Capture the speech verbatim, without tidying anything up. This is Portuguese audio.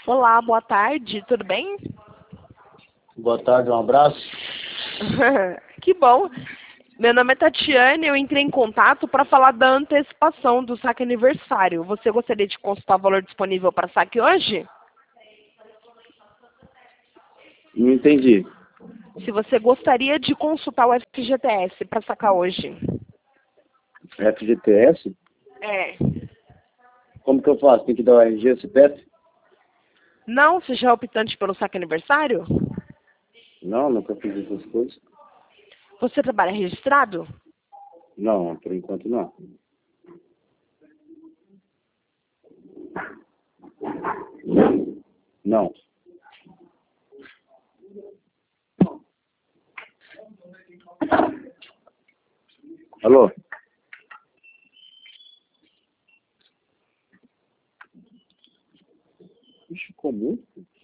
Olá, boa tarde, tudo bem? Boa tarde, um abraço. Que bom. Meu nome é Tatiane, eu entrei em contato para falar da antecipação do saque aniversário. Você gostaria de consultar o valor disponível para saque hoje? Não entendi. Se você gostaria de consultar o F G T S para sacar hoje. F G T S? É. Como que eu faço? Tem que dar o R G, C P F? Não, você já é optante pelo saque aniversário? Não, nunca fiz essas coisas. Você trabalha registrado? Não, por enquanto não. Não. Alô? Bicho comum?